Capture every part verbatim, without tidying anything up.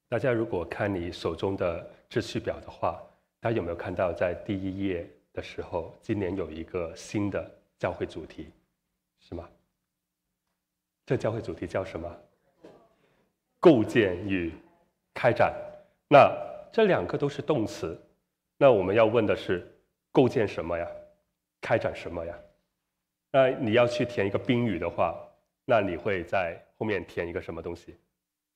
大家如果看你手中的秩序表的话，大家有没有看到在第一页的时候，今年有一个新的教会主题，是吗？这教会主题叫什么？构建与开展。那这两个都是动词，那我们要问的是构建什么呀？开展什么呀？那你要去填一个宾语的话，那你会在后面填一个什么东西？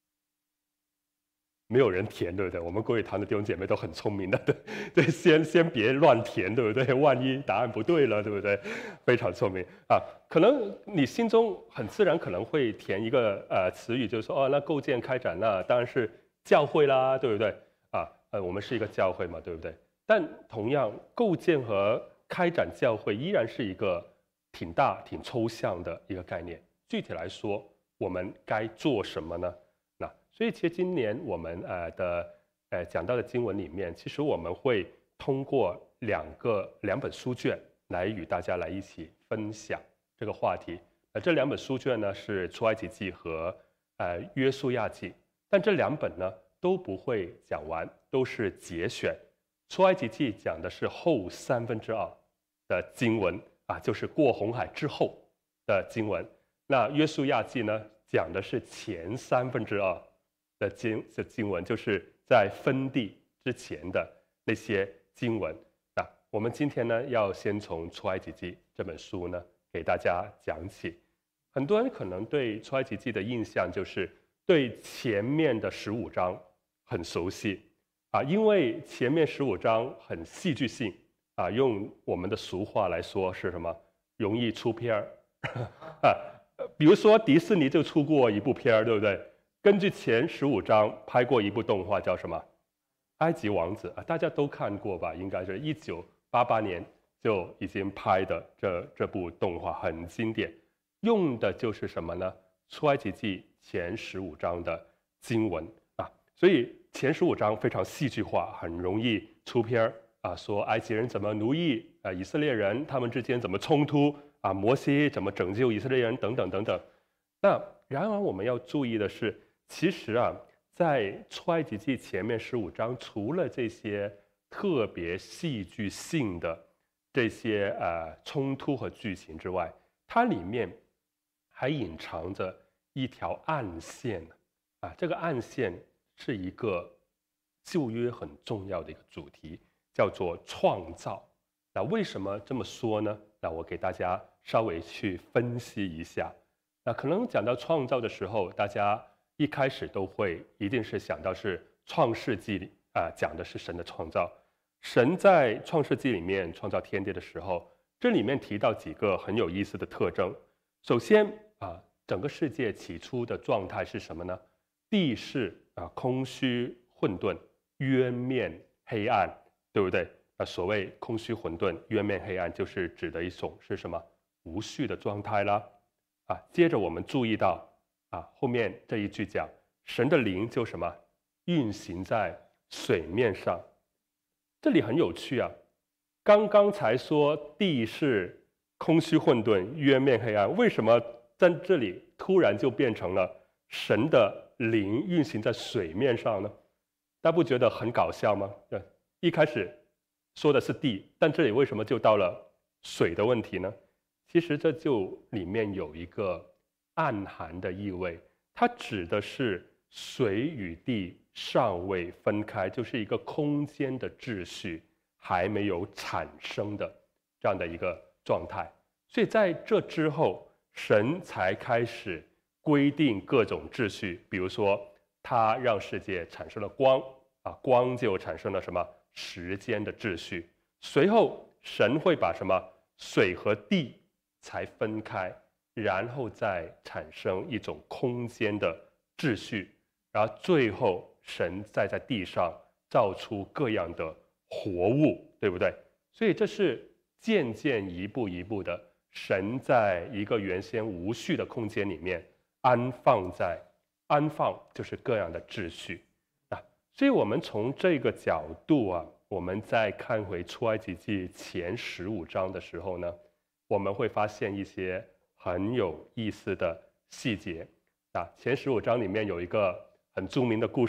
没有人填，对不对？我们国语堂的弟兄姐妹都很聪明的，对对，先先别乱填，对不对？万一答案不对了，对不对？非常聪明啊！可能你心中很自然可能会填一个呃词语，就是说哦，那构建开展，那当然是教会啦，对不对？啊，呃，我们是一个教会嘛，对不对？但同样，构建和开展教会依然是一个挺大、挺抽象的一个概念。具体来说，我们该做什么呢？那所以其实今年我们呃的呃讲到的经文里面，其实我们会通过两个两本书卷来与大家来一起分享这个话题。呃，这两本书卷呢是出埃及记和呃约书亚记，但这两本呢都不会讲完，都是节选。出埃及记讲的是后三分之二的经文啊，就是过红海之后的经文。那约书亚记呢讲的是前三分之二的经的经文，就是在分地之前的那些经文。那我们今天呢，要先从出埃及记这本书呢，给大家讲起。很多人可能对出埃及记的印象就是对前面的十五章很熟悉啊，因为前面十五章很戏剧性啊，用我们的俗话来说是什么？容易出片儿啊。比如说迪士尼就出过一部片儿，对不对？根据前十五章拍过一部动画，叫什么？埃及王子啊，大家都看过吧？应该是一九八八年就已经拍的这这部动画，很经典。用的就是什么呢？出埃及记前十五章的经文啊，所以前十五章非常戏剧化，很容易出片儿啊，说埃及人怎么奴役啊以色列人，他们之间怎么冲突啊，摩西怎么拯救以色列人等等等等。那然而我们要注意的是，其实啊，在出埃及记前面十五章，除了这些特别戏剧性的这些呃冲突和剧情之外，它里面还隐藏着一条暗线啊。这个暗线是一个旧约很重要的一个主题，叫做创造。那为什么这么说呢？那我给大家稍微去分析一下。那可能讲到创造的时候，大家一开始都会一定是想到是创世纪里啊，讲的是神的创造。神在创世纪里面创造天地的时候，这里面提到几个很有意思的特征。首先啊，整个世界起初的状态是什么呢？地是啊空虚混沌，渊面黑暗，对不对？啊，所谓空虚混沌、渊面黑暗，就是指的一种是什么？无序的状态啦。啊，接着我们注意到啊，后面这一句讲神的灵就什么运行在水面上，这里很有趣啊。刚刚才说地是空虚混沌、渊面黑暗，为什么在这里突然就变成了神的灵运行在水面上呢？大家不觉得很搞笑吗？对，一开始说的是地，但这里为什么就到了水的问题呢？其实这就里面有一个暗含的意味，它指的是水与地尚未分开，就是一个空间的秩序还没有产生的这样的一个状态。所以在这之后，神才开始规定各种秩序，比如说他让世界产生了光啊，光就产生了什么时间的秩序。随后神会把什么水和地才分开，然后再产生一种空间的秩序，然后最后神再在地上造出各样的活物，对不对？所以这是渐渐一步一步的，神在一个原先无序的空间里面安放在安放就是各样的秩序啊。所以我们从这个角度啊，我们再看回出埃及记前十五章的时候呢，我们会发现一些很有意思的细节啊。前十五章里面有一个很著名的故事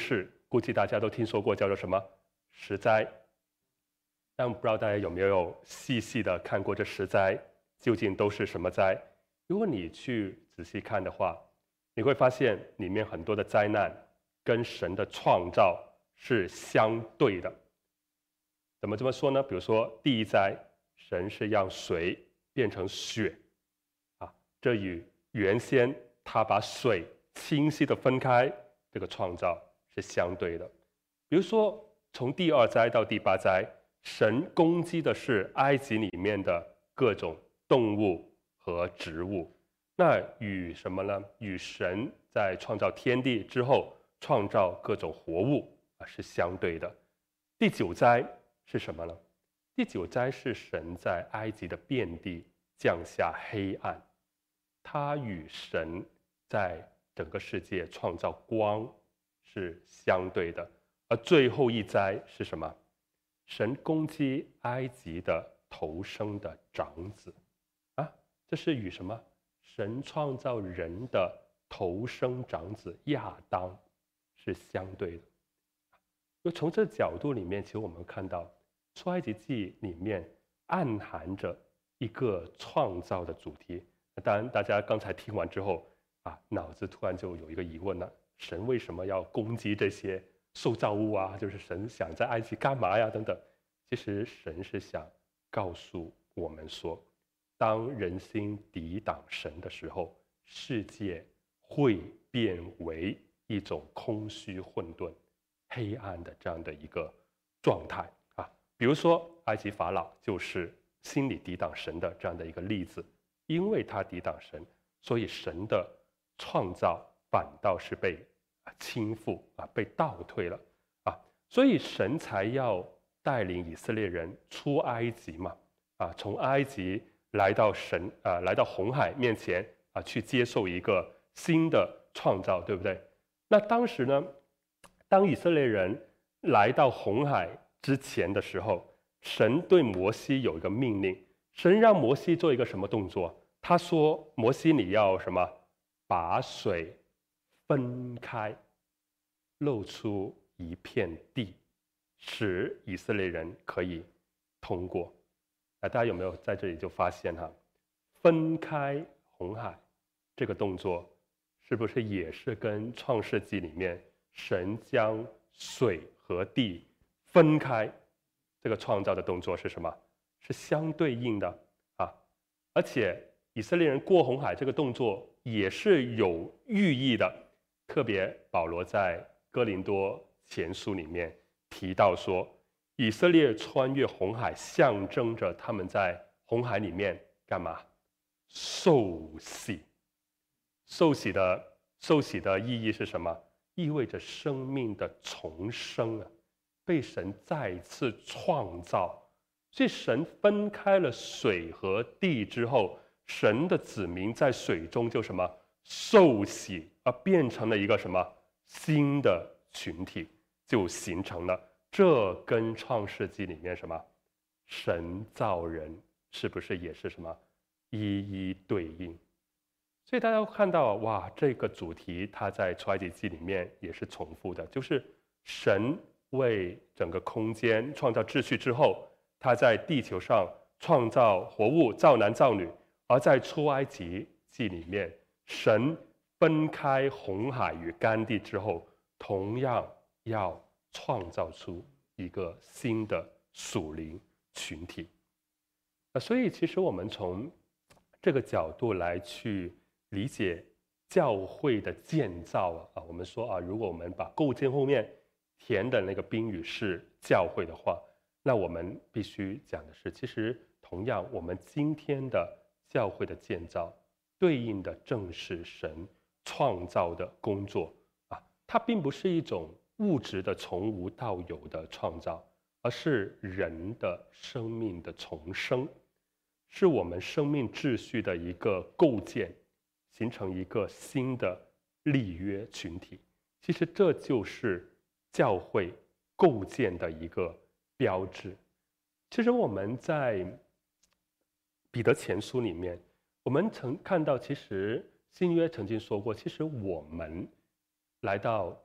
估计大家都听说过，叫做什么十灾。但不知道大家有没有细细的看过这十灾究竟都是什么灾？如果你去仔细看的话，你会发现里面很多的灾难跟神的创造是相对的。怎么这么说呢？比如说第一灾，神是让水变成血啊，这与原先他把水清晰的分开这个创造是相对的。比如说从第二灾到第八灾，神攻击的是埃及里面的各种动物和植物，那与什么呢？与神在创造天地之后创造各种活物啊是相对的。第九灾是什么呢？第九灾是神在埃及的遍地降下黑暗，它与神在整个世界创造光是相对的。而最后一灾是什么？神攻击埃及的头生的长子啊，这是与什么？神创造人的头生长子亚当是相对的。就从这角度里面，其实我们看到出埃及记里面暗含着一个创造的主题。当然大家刚才听完之后啊，脑子突然就有一个疑问了：神为什么要攻击这些受造物啊？就是神想在埃及干嘛呀？等等。其实神是想告诉我们说，当人心抵挡神的时候，世界会变为一种空虚混沌黑暗的这样的一个状态啊。比如说埃及法老就是心里抵挡神的这样的一个例子。因为他抵挡神，所以神的创造反倒是被倾覆啊，被倒退了啊，所以神才要带领以色列人出埃及嘛啊，从埃及来到神啊，来到红海面前啊，去接受一个新的创造，对不对？那当时呢，当以色列人来到红海之前的时候，神对摩西有一个命令，神让摩西做一个什么动作？他说：“摩西，你要什么？把水分开，露出一片地，使以色列人可以通过。”啊，大家有没有在这里就发现哈，分开红海这个动作，是不是也是跟创世纪里面神将水和地分开这个创造的动作是什么？是相对应的啊，而且以色列人过红海这个动作也是有寓意的，特别保罗在哥林多前书里面提到说，以色列穿越红海，象征着他们在红海里面干嘛？受洗。受洗的受洗的意义是什么？意味着生命的重生啊，被神再次创造。所以神分开了水和地之后，神的子民在水中就什么受洗，而变成了一个什么新的群体，就形成了。这跟创世纪里面什么神造人是不是也是什么一一对应？所以大家看到哇，这个主题它在出埃及记里面也是重复的，就是神为整个空间创造秩序之后，他在地球上创造活物，造男造女。而在出埃及记里面，神分开红海与干地之后，同样要创造出一个新的属灵群体。所以其实我们从这个角度来去理解教会的建造啊，我们说啊，如果我们把构建后面填的那个宾语是教会的话，那我们必须讲的是，其实同样我们今天的教会的建造对应的正是神创造的工作啊，它并不是一种物质的从无到有的创造，而是人的生命的重生，是我们生命秩序的一个构建，形成一个新的立约群体。其实这就是教会构建的一个标志。其实我们在彼得前书里面，我们曾看到，其实新约曾经说过，其实我们来到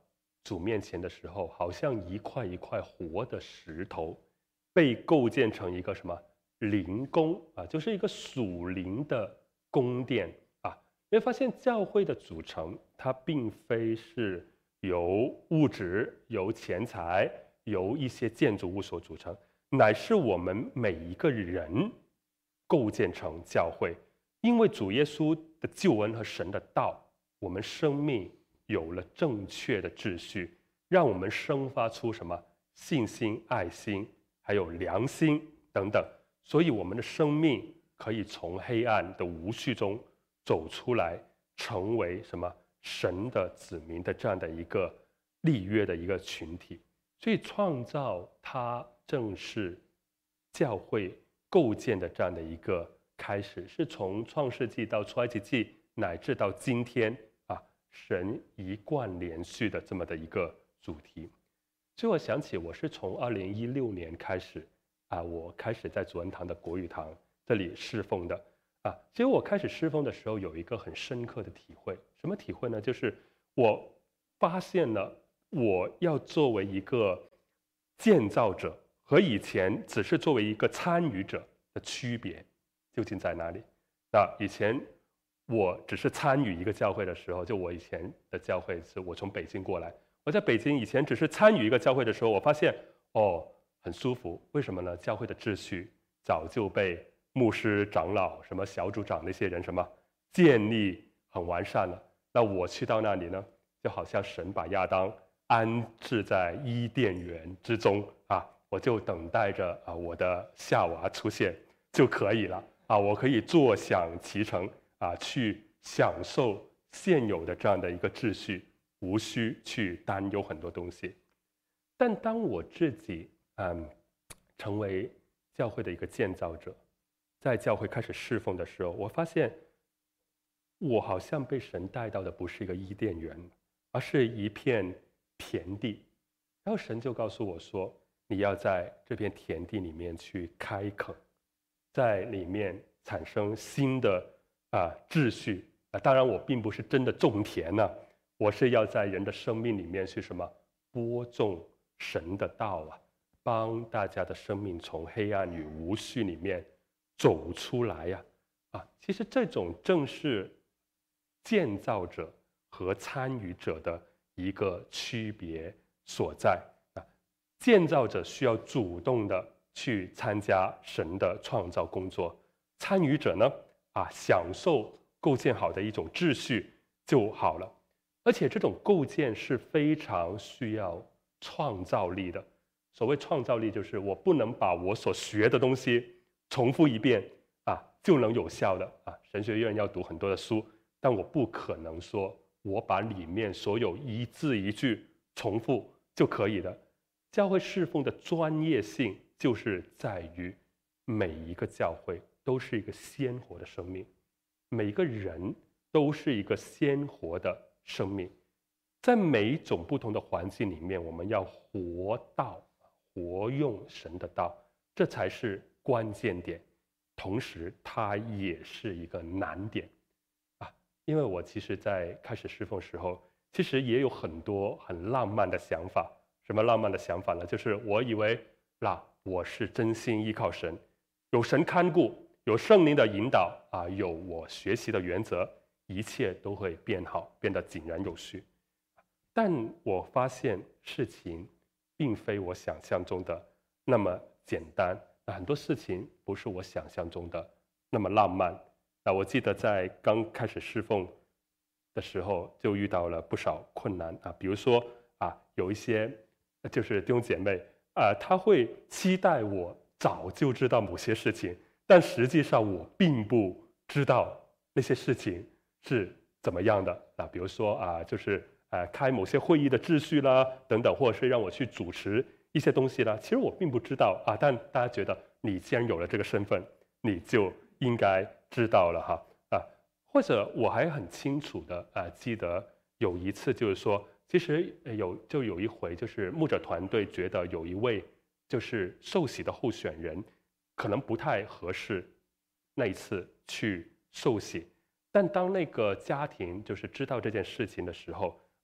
主面前的时候，好像一块一块活的石头，被构建成一个什么灵宫啊，就是一个属灵的宫殿啊。你会发现教会的组成，它并非是由物质、由钱财、由一些建筑物所组成，乃是我们每一个人构建成教会。因为主耶稣的救恩和神的道，我们生命有了正确的秩序，让我们生发出什么信心、爱心，还有良心等等。所以我们的生命可以从黑暗的无序中走出来，成为什么神的子民的这样的一个立约的一个群体。所以创造它正是教会构建的这样的一个开始，是从创世纪到出埃及记乃至到今天啊，神一贯连续的这么的一个主题。所以我想起我是从二零一六年开始啊，我开始在主恩堂的国语堂这里侍奉的啊。其实我开始侍奉的时候有一个很深刻的体会，什么体会呢？就是我发现了我要作为一个建造者和以前只是作为一个参与者的区别究竟在哪里？那以前我只是参与一个教会的时候，就我以前的教会是我从北京过来，我在北京以前只是参与一个教会的时候，我发现哦很舒服，为什么呢？教会的秩序早就被牧师、长老、什么小组长那些人什么建立很完善了。那我去到那里呢，就好像神把亚当安置在伊甸园之中啊，我就等待着啊我的夏娃出现就可以了啊，我可以坐享其成啊，去享受现有的这样的一个秩序，无需去担忧很多东西。但当我自己嗯成为教会的一个建造者，在教会开始侍奉的时候，我发现我好像被神带到的不是一个伊甸园，而是一片田地。然后神就告诉我说，你要在这片田地里面去开垦，在里面产生新的啊秩序啊。当然我并不是真的种田呢、啊，我是要在人的生命里面去什么播种神的道啊，帮大家的生命从黑暗与无序里面走出来呀、啊！啊，其实这种正是建造者和参与者的一个区别所在啊。建造者需要主动的去参加神的创造工作，参与者呢啊享受构建好的一种秩序就好了。而且这种构建是非常需要创造力的。所谓创造力，就是我不能把我所学的东西重复一遍啊就能有效的啊。神学院要读很多的书，但我不可能说我把里面所有一字一句重复就可以的。教会侍奉的专业性就是在于每一个教会都是一个鲜活的生命，每个人都是一个鲜活的生命，在每一种不同的环境里面，我们要活道，活用神的道，这才是关键点。同时，它也是一个难点啊！因为我其实，在开始侍奉时候，其实也有很多很浪漫的想法。什么浪漫的想法呢？就是我以为啦，我是真心依靠神，有神看顾，有圣灵的引导啊，有我学习的原则，一切都会变好，变得井然有序。但我发现事情并非我想象中的那么简单，很多事情不是我想象中的那么浪漫。那我记得在刚开始侍奉的时候，就遇到了不少困难啊，比如说啊，有一些就是弟兄姐妹啊，他会期待我早就知道某些事情，但实际上我并不知道那些事情是怎么样的啊，比如说啊，就是呃开某些会议的秩序啦，等等，或者是让我去主持一些东西啦，其实我并不知道啊，但大家觉得你既然有了这个身份，你就应该知道了哈啊，或者我还很清楚的啊记得有一次就是说。其实有就有一回，就是牧者团队觉得有一位就是受洗的候选人可能不太合适那一次去受洗，但当那个家庭就是知道这件事情的时候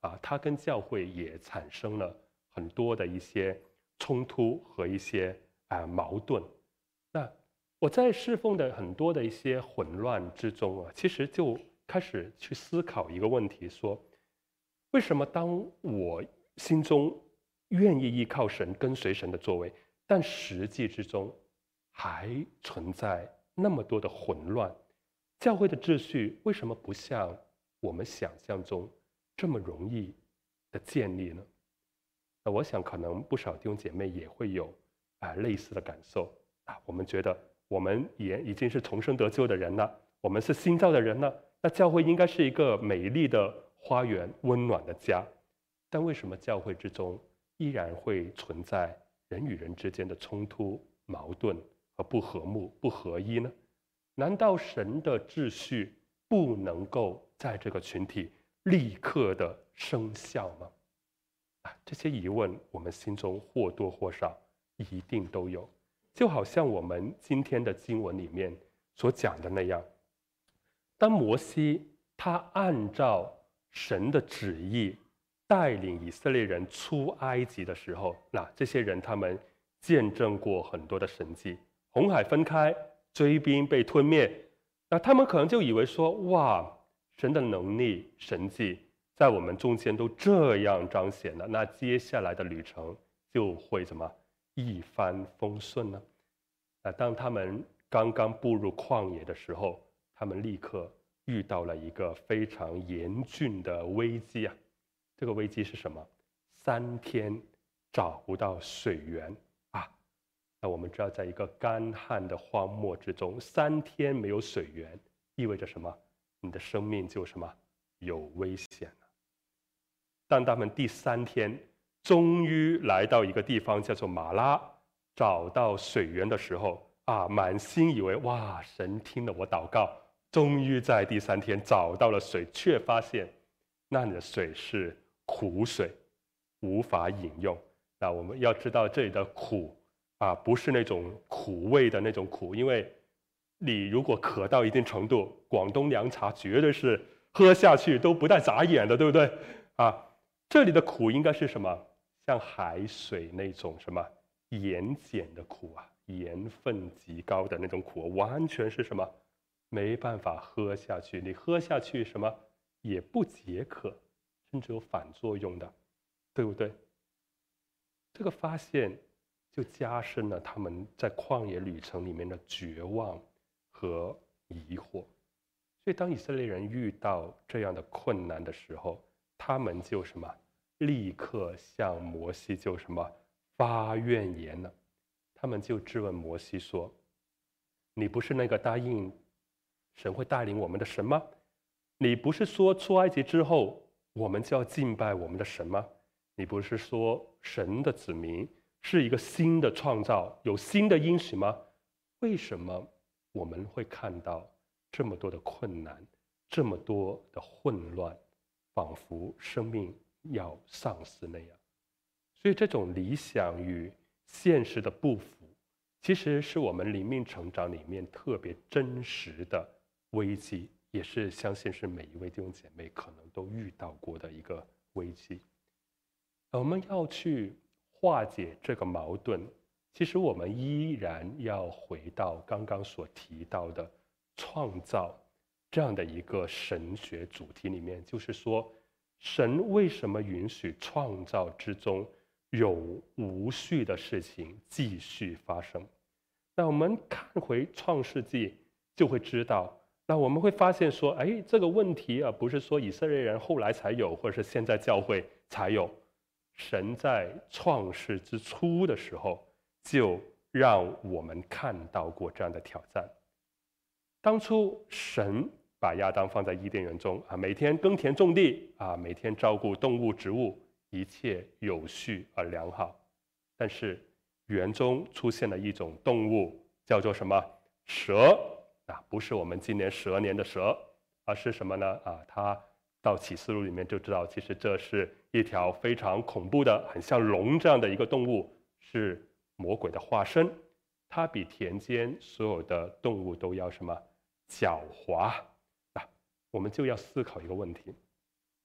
啊，它跟教会也产生了很多的一些冲突和一些啊矛盾。那我在侍奉的很多的一些混乱之中啊，其实就开始去思考一个问题：说为什么当我心中愿意依靠神、跟随神的作为，但实际之中还存在那么多的混乱？教会的秩序为什么不像我们想象中这么容易的建立呢？那我想可能不少弟兄姐妹也会有啊类似的感受啊。我们觉得我们也已经是重生得救的人了，我们是新造的人了，那教会应该是一个美丽的花园、温暖的家。但为什么教会之中依然会存在人与人之间的冲突、矛盾和不和睦、不合一呢？难道神的秩序不能够在这个群体立刻的生效吗？啊，这些疑问我们心中或多或少一定都有。就好像我们今天的经文里面所讲的那样，当摩西他按照神的旨意带领以色列人出埃及的时候，那这些人他们见证过很多的神迹，红海分开，追兵被吞灭，那他们可能就以为说，哇，神的能力神迹在我们中间都这样彰显了，那接下来的旅程就会怎么一帆风顺呢？那当他们刚刚步入旷野的时候，他们立刻遇到了一个非常严峻的危机啊！这个危机是什么？三天找不到水源啊！那我们知道，在一个干旱的荒漠之中，三天没有水源，意味着什么？你的生命就什么有危险了。当他们第三天终于来到一个地方叫做马拉，找到水源的时候啊，满心以为哇，神听了我祷告，终于在第三天找到了水，却发现那里的水是苦水，无法饮用。那我们要知道这里的苦啊，不是那种苦味的那种苦，因为你如果渴到一定程度，广东凉茶绝对是喝下去都不带眨眼的，对不对啊？这里的苦应该是什么？像海水那种什么盐碱的苦啊，盐分极高的那种苦，完全是什么没办法喝下去。你喝下去什么也不解渴，甚至有反作用的，对不对？这个发现就加深了他们在旷野旅程里面的绝望和疑惑。所以当以色列人遇到这样的困难的时候，他们就什么立刻向摩西就什么发怨言了。他们就质问摩西说，你不是那个答应神会带领我们的神吗？你不是说出埃及之后我们就要敬拜我们的神吗？你不是说神的子民是一个新的创造，有新的应许吗？为什么我们会看到这么多的困难，这么多的混乱，仿佛生命要丧失那样？所以这种理想与现实的不符，其实是我们灵命成长里面特别真实的危机，也是相信是每一位弟兄姐妹可能都遇到过的一个危机。我们要去化解这个矛盾，其实我们依然要回到刚刚所提到的创造这样的一个神学主题里面，就是说神为什么允许创造之中有无序的事情继续发生？那我们看回创世纪就会知道，那我们会发现说，哎，这个问题啊，不是说以色列人后来才有，或者是现在教会才有，神在创世之初的时候就让我们看到过这样的挑战。当初神把亚当放在伊甸园中啊，每天耕田种地啊，每天照顾动物植物，一切有序而良好。但是园中出现了一种动物，叫做什么？蛇啊，不是我们今年蛇年的蛇，而是什么呢？啊，它到启示录里面就知道，其实这是一条非常恐怖的，很像龙这样的一个动物，是魔鬼的化身。它比田间所有的动物都要什么狡猾啊？我们就要思考一个问题：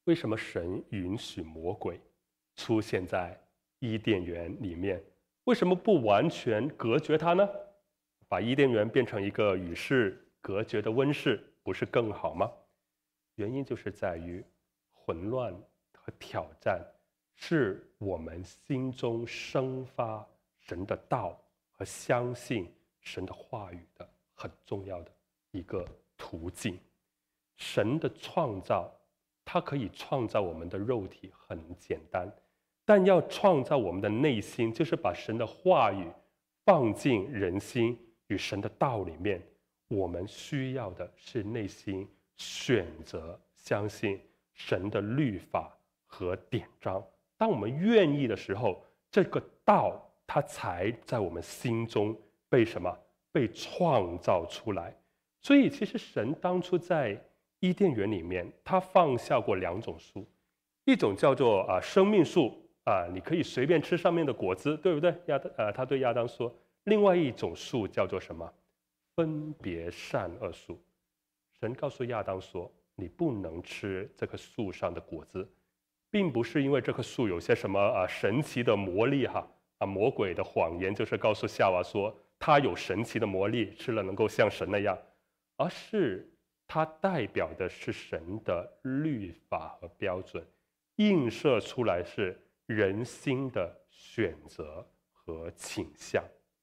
为什么神允许魔鬼出现在伊甸园里面？为什么不完全隔绝它呢？把伊甸园变成一个与世隔绝的温室，不是更好吗？原因就是在于混乱和挑战是我们心中生发神的道和相信神的话语的很重要的一个途径。神的创造，它可以创造我们的肉体很简单，但要创造我们的内心，就是把神的话语放进人心与神的道里面。我们需要的是内心选择相信神的律法和典章。当我们愿意的时候，这个道它才在我们心中被什么？被创造出来。所以其实神当初在伊甸园里面，他放下过两种树，一种叫做啊生命树啊，你可以随便吃上面的果子，对不对？亚当呃，他对亚当说。另外一种树叫做什么？分别善恶树。神告诉亚当说，你不能吃这棵树上的果子，并不是因为这棵树有些什么啊神奇的魔力哈啊，魔鬼的谎言就是告诉夏娃说他有神奇的魔力，吃了能够像神那样，而是它代表的是神的律法和标准，映射出来是人心的选择和倾向。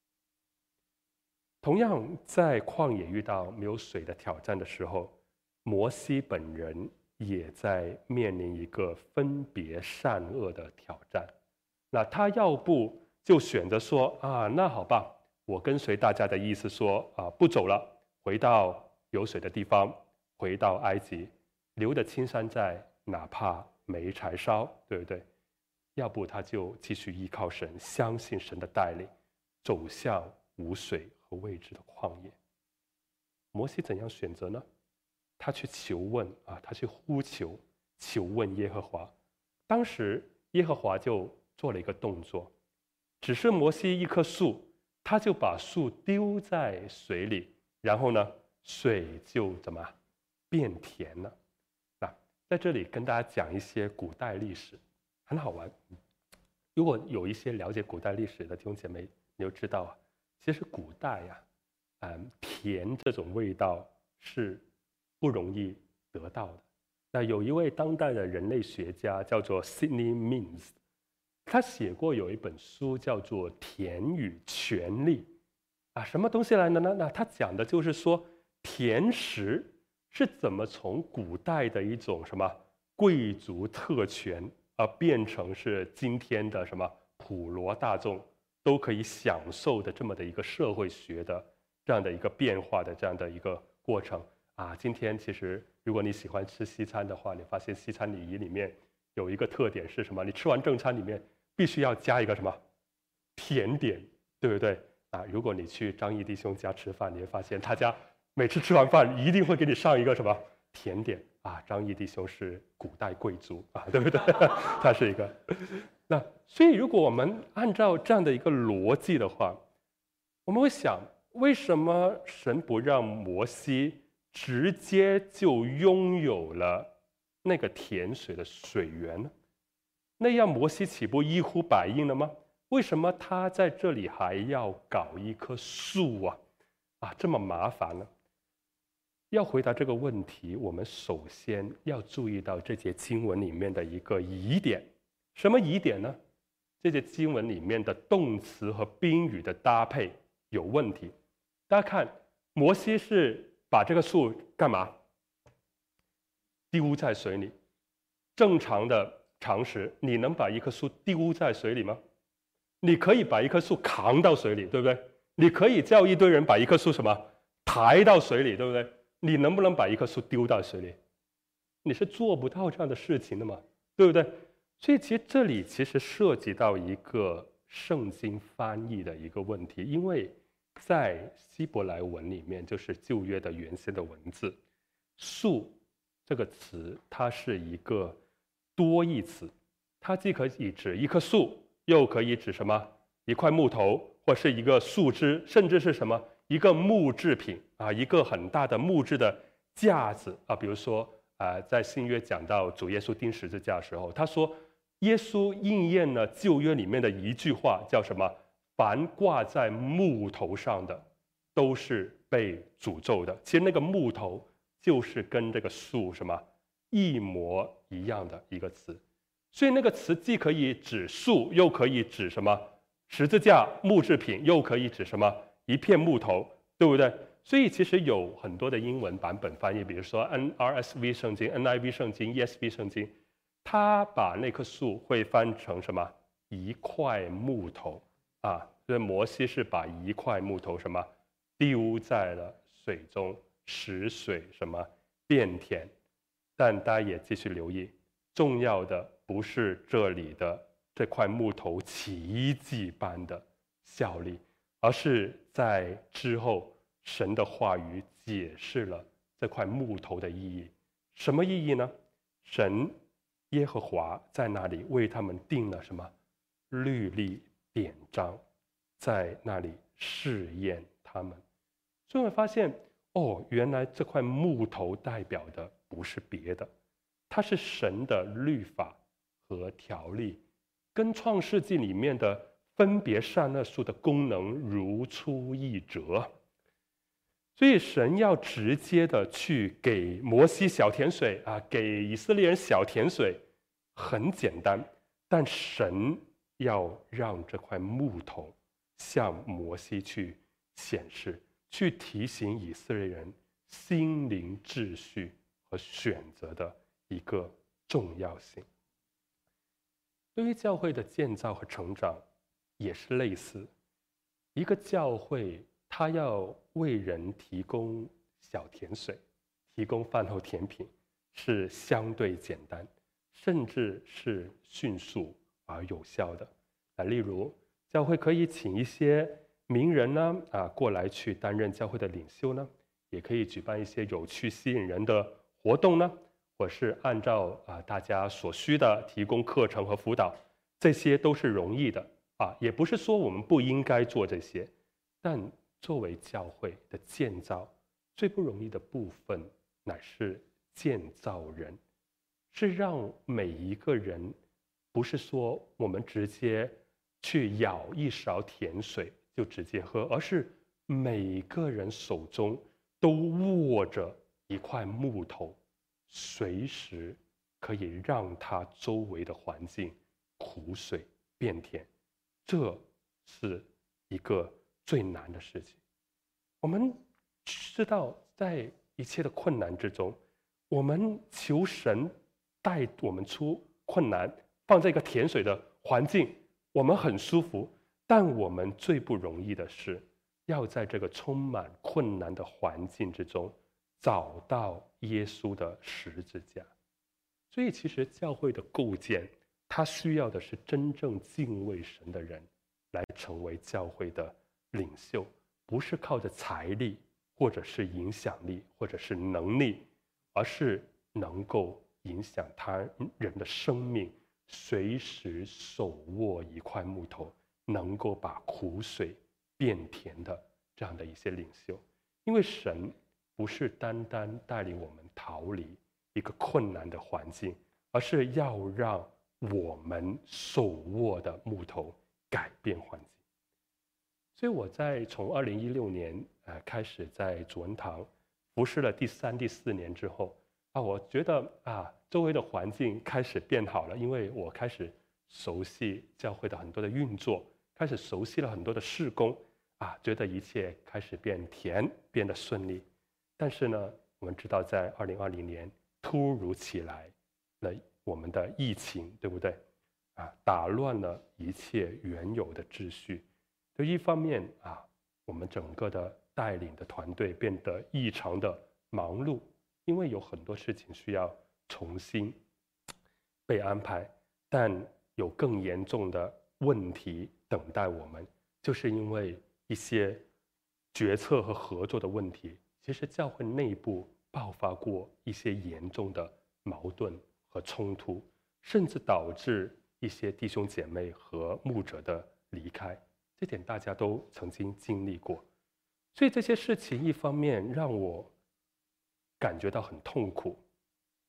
同样，在旷野遇到没有水的挑战的时候，摩西本人也在面临一个分别善恶的挑战。那他要不就选择说啊，那好吧，我跟随大家的意思说啊，不走了，回到有水的地方，回到埃及，留得青山在，哪怕没柴烧，对不对？要不他就继续依靠神，相信神的带领，走向无水和未知的旷野。摩西怎样选择呢？他去求问啊，他去呼求，求问耶和华。当时耶和华就做了一个动作，只是摩西一棵树，他就把树丢在水里，然后呢，水就怎么变甜了。那在这里跟大家讲一些古代历史，很好玩。如果有一些了解古代历史的弟兄姐妹，你就知道啊，其实古代呀、啊，嗯，甜这种味道是不容易得到的。那有一位当代的人类学家叫做 Sidney Mintz， 他写过有一本书叫做《甜与权力》啊，什么东西来的呢？那他讲的就是说，甜食是怎么从古代的一种什么贵族特权啊，变成是今天的什么普罗大众都可以享受的这么的一个社会学的这样的一个变化的这样的一个过程。啊，今天其实如果你喜欢吃西餐的话，你发现西餐礼仪里面有一个特点是什么？你吃完正餐里面必须要加一个什么甜点，对不对？啊，如果你去张毅弟兄家吃饭，你会发现他家每次吃完饭一定会给你上一个什么甜点啊。张毅弟兄是古代贵族啊，对不对？他是一个。那所以如果我们按照这样的一个逻辑的话，我们会想，为什么神不让摩西直接就拥有了那个甜水的水源呢？那样摩西岂不一呼百应了吗？为什么他在这里还要搞一棵树啊？啊，这么麻烦呢？要回答这个问题，我们首先要注意到这节经文里面的一个疑点。什么疑点呢？这节经文里面的动词和宾语的搭配有问题。大家看，摩西是把这个树干嘛？丢在水里。正常的常识，你能把一棵树丢在水里吗？你可以把一棵树扛到水里，对不对？你可以叫一堆人把一棵树什么抬到水里，对不对？你能不能把一棵树丢到水里？你是做不到这样的事情的嘛，对不对？所以其实这里其实涉及到一个圣经翻译的一个问题，因为在希伯来文里面，就是旧约的原先的文字，树这个词它是一个多义词，它既可以指一棵树，又可以指什么一块木头，或是一个树枝，甚至是什么一个木制品啊，一个很大的木质的架子啊，比如说啊、呃，在新约讲到主耶稣钉十字架的时候，他说耶稣应验了旧约里面的一句话，叫什么？凡挂在木头上的，都是被诅咒的。其实那个木头就是跟这个树什么一模一样的一个词，所以那个词既可以指树，又可以指什么十字架木制品，又可以指什么一片木头，对不对？所以其实有很多的英文版本翻译，比如说 N R S V 圣经、N I V 圣经、E S V 圣经，它把那棵树会翻成什么一块木头啊？所以摩西是把一块木头什么丢在了水中，使水什么变甜。但大家也继续留意，重要的不是这里的这块木头奇迹般的效力，而是在之后神的话语解释了这块木头的意义。什么意义呢？神耶和华在那里为他们定了什么律例典章，在那里试验他们。所以我发现哦，原来这块木头代表的不是别的，它是神的律法和条例，跟创世纪里面的分别善恶树的功能如出一辙。所以神要直接的去给摩西小甜水啊，给以色列人小甜水，很简单，但神要让这块木头向摩西去显示，去提醒以色列人心灵秩序和选择的一个重要性。对于教会的建造和成长也是类似，一个教会它要为人提供小甜水，提供饭后甜品，是相对简单，甚至是迅速而有效的。啊，例如教会可以请一些名人呢啊过来去担任教会的领袖呢，也可以举办一些有趣吸引人的活动呢，或是按照啊大家所需的提供课程和辅导，这些都是容易的啊，也不是说我们不应该做这些，但作为教会的建造，最不容易的部分乃是建造人，是让每一个人，不是说我们直接去舀一勺甜水就直接喝，而是每个人手中都握着一块木头，随时可以让它周围的环境苦水变甜。这是一个最难的事情。我们知道在一切的困难之中，我们求神带我们出困难，放在一个甜水的环境，我们很舒服，但我们最不容易的是要在这个充满困难的环境之中找到耶稣的十字架。所以其实教会的构建，它需要的是真正敬畏神的人来成为教会的领袖，不是靠着财力或者是影响力或者是能力，而是能够影响他人的生命，随时手握一块木头，能够把苦水变甜的这样的一些领袖。因为神不是单单带领我们逃离一个困难的环境，而是要让我们手握的木头改变环境。所以我在从二零一六年呃开始在主恩堂服侍了第三、第四年之后啊，我觉得啊周围的环境开始变好了，因为我开始熟悉教会的很多的运作，开始熟悉了很多的事工啊，觉得一切开始变甜，变得顺利。但是呢，我们知道在二零二零年突如其来了我们的疫情，对不对？啊，打乱了一切原有的秩序。就一方面啊，我们整个的带领的团队变得异常的忙碌，因为有很多事情需要重新被安排，但有更严重的问题等待我们，就是因为一些决策和合作的问题，其实教会内部爆发过一些严重的矛盾和冲突，甚至导致一些弟兄姐妹和牧者的离开。这点大家都曾经经历过，所以这些事情一方面让我感觉到很痛苦，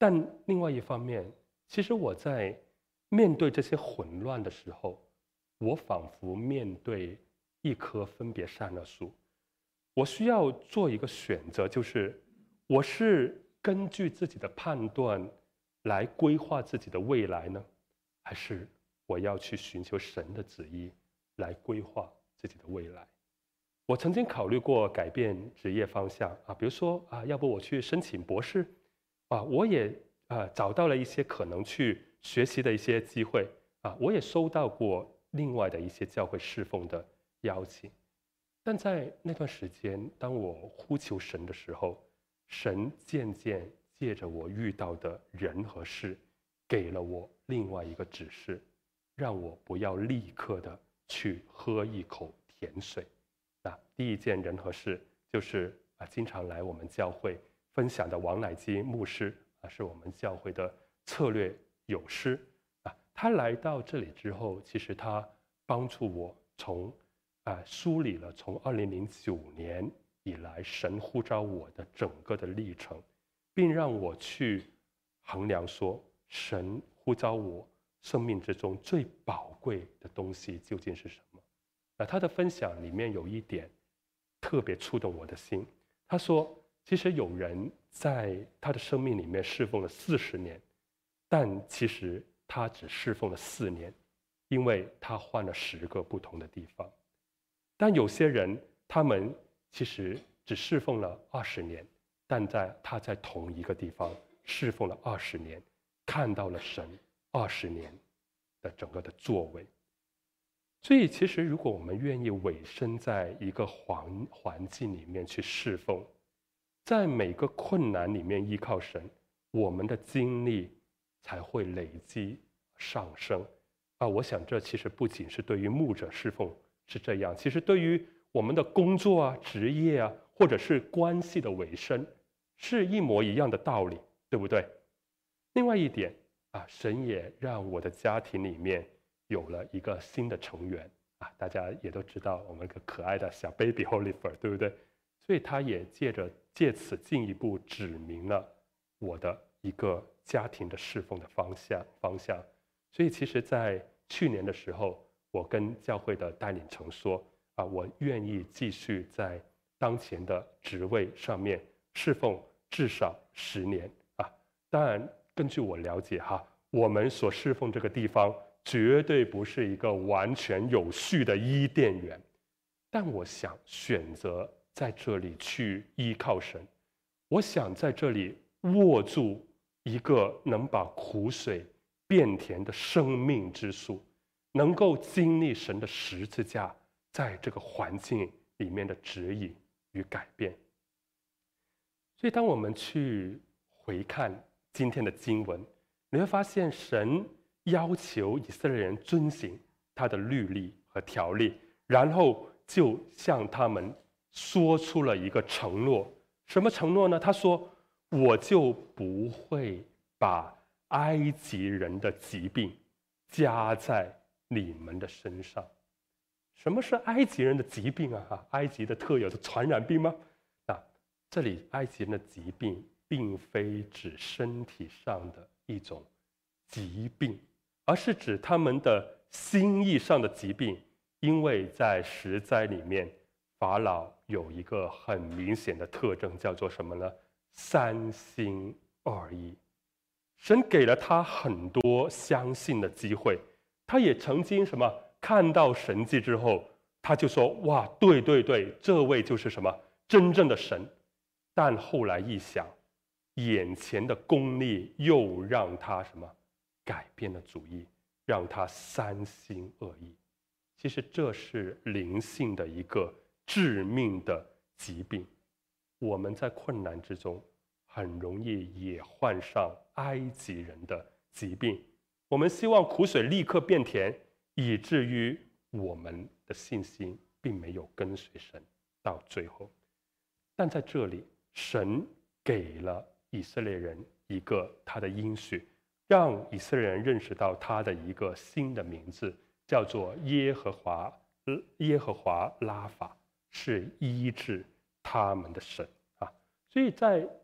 但另外一方面，其实我在面对这些混乱的时候，我仿佛面对一棵分别善恶树，我需要做一个选择，就是我是根据自己的判断来规划自己的未来呢，还是我要去寻求神的旨意来规划自己的未来？我曾经考虑过改变职业方向啊，比如说啊，要不我去申请博士啊，我也啊找到了一些可能去学习的一些机会啊，我也收到过另外的一些教会侍奉的邀请。但在那段时间，当我呼求神的时候，神渐渐借着我遇到的人和事，给了我另外一个指示，让我不要立刻的去喝一口甜水。那第一件人和事就是啊，经常来我们教会分享的王乃基牧师啊，是我们教会的策略有师啊。他来到这里之后，其实他帮助我从啊梳理了从二零零九年以来神呼召我的整个的历程，并让我去衡量说神呼召我生命之中最宝贵的东西究竟是什么。那他的分享里面有一点特别触动我的心，他说其实有人在他的生命里面侍奉了四十年，但其实他只侍奉了四年，因为他换了十个不同的地方。但有些人他们其实只侍奉了二十年，但在他在同一个地方侍奉了二十年，看到了神二十年的整个的作为。所以其实如果我们愿意委身在一个环环境里面去侍奉，在每个困难里面依靠神，我们的经历才会累积上升啊！我想这其实不仅是对于牧者侍奉是这样，其实对于我们的工作啊、职业啊，或者是关系的委身，是一模一样的道理，对不对？另外一点啊，神也让我的家庭里面有了一个新的成员啊，大家也都知道我们个可爱的小 baby Oliver， 对不对？所以他也借着借此进一步指明了我的一个家庭的侍奉的方向方向。所以其实在去年的时候，我跟教会的带领层说啊，我愿意继续在当前的职位上面侍奉至少十年啊。当然根据我了解哈，我们所侍奉这个地方绝对不是一个完全有序的伊甸园，但我想选择在这里去依靠神，我想在这里握住一个能把苦水变甜的生命之树，能够经历神的十字架在这个环境里面的指引与改变。所以当我们去回看今天的经文，你会发现神要求以色列人遵行他的律例和条例，然后就向他们说出了一个承诺。什么承诺呢？他说我就不会把埃及人的疾病加在你们的身上。什么是埃及人的疾病啊？埃及的特有的传染病吗？啊，这里埃及人的疾病并非指身体上的一种疾病，而是指他们的心意上的疾病。因为在十灾里面，法老有一个很明显的特征，叫做什么呢？三心二意。神给了他很多相信的机会，他也曾经什么看到神迹之后，他就说哇，对对对，这位就是什么真正的神。但后来一想，眼前的功利又让他什么改变了主意，让他三心二意。其实这是灵性的一个致命的疾病。我们在困难之中很容易也患上埃及人的疾病，我们希望苦水立刻变甜，以至于我们的信心并没有跟随神到最后。但在这里，神给了以色列人一个他的应许，让以色列人认识到他的一个新的名字，叫做耶和华耶和华拉法，是医治他们的神啊。所以在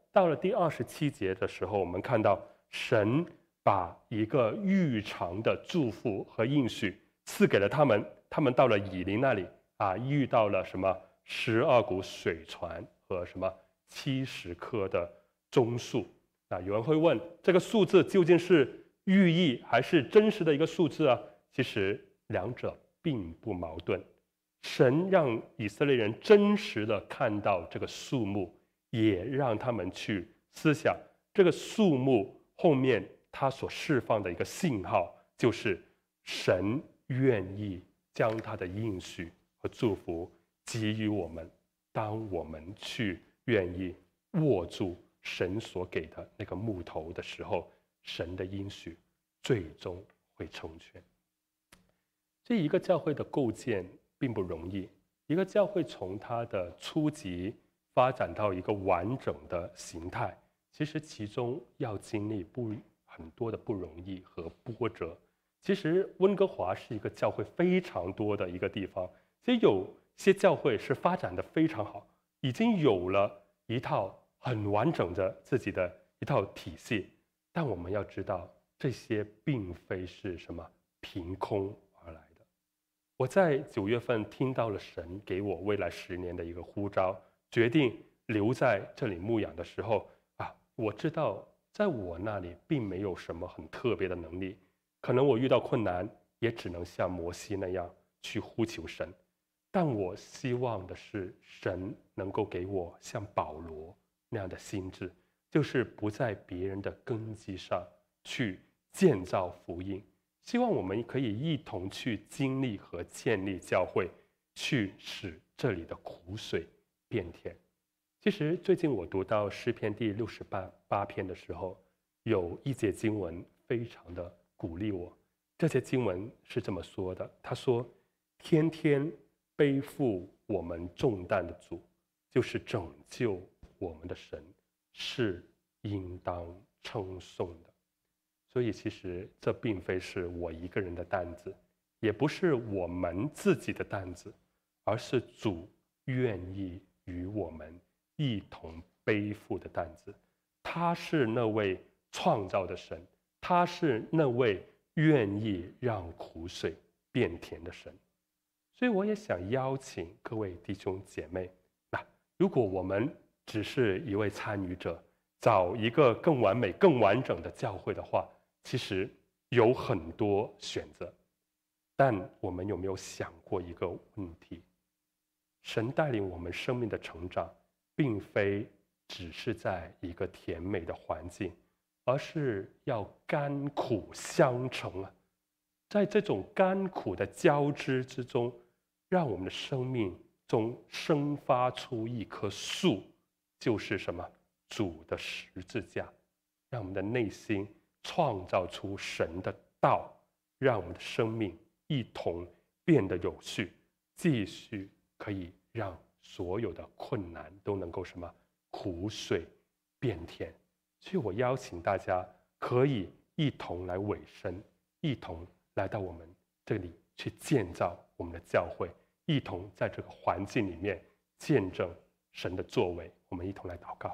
到了第二十七节的时候，我们看到神把一个预尝的祝福和应许赐给了他们。他们到了以琳那里啊，遇到了什么十二股水船和什么七十棵的棕树。啊，有人会问，这个数字究竟是寓意还是真实的一个数字啊？其实两者并不矛盾。神让以色列人真实的看到这个数目，也让他们去思想这个数目后面他所释放的一个信号，就是神愿意将他的应许和祝福给予我们。当我们去愿意握住神所给的那个木头的时候，神的应许最终会成全。这一个教会的构建并不容易，一个教会从它的初级发展到一个完整的形态，其实其中要经历不很多的不容易和波折。其实温哥华是一个教会非常多的一个地方，其实有些教会是发展的非常好，已经有了一套很完整的自己的一套体系，但我们要知道，这些并非是什么凭空而来的。我在九月份听到了神给我未来十年的一个呼召，决定留在这里牧养的时候啊，我知道在我那里并没有什么很特别的能力，可能我遇到困难也只能像摩西那样去呼求神，但我希望的是神能够给我像保罗那样的心智，就是不在别人的根基上去建造福音。希望我们可以一同去经历和建立教会，去使这里的苦水变甜。其实最近我读到诗篇第六十八篇的时候，有一节经文非常的鼓励我。这节经文是这么说的，他说：天天背负我们重担的主，就是拯救我们的神，是应当称颂的。所以其实这并非是我一个人的担子，也不是我们自己的担子，而是主愿意与我们一同背负的担子。他是那位创造的神，他是那位愿意让苦水变甜的神。所以我也想邀请各位弟兄姐妹，那如果我们只是一位参与者，找一个更完美更完整的教会的话，其实有很多选择，但我们有没有想过一个问题？神带领我们生命的成长，并非只是在一个甜美的环境，而是要甘苦相乘啊！在这种甘苦的交织之中，让我们的生命中生发出一棵树，就是什么？主的十字架，让我们的内心创造出神的道，让我们的生命一同变得有序，继续可以让所有的困难都能够什么苦水变甜。所以我邀请大家可以一同来委身，一同来到我们这里去建造我们的教会，一同在这个环境里面见证神的作为。我们一同来祷告。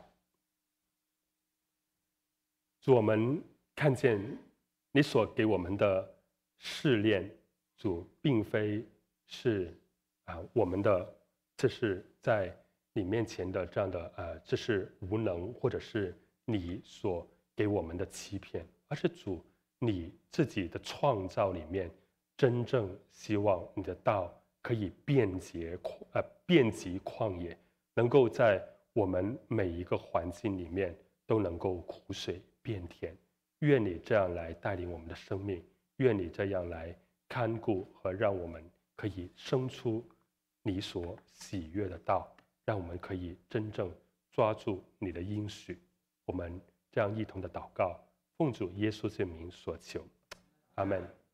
主，我们看见你所给我们的试炼，主并非是啊、呃、我们的这是在你面前的这样的呃这是无能，或者是你所给我们的欺骗，而是主你自己的创造里面真正希望你的道可以遍结呃遍及旷野，能够在我们每一个环境里面都能够苦水变甜。愿你这样来带领我们的生命，愿你这样来看顾和让我们可以生出你所喜悦的道，让我们可以真正抓住你的应许。我们这样一同的祷告，奉主耶稣之名所求，阿们。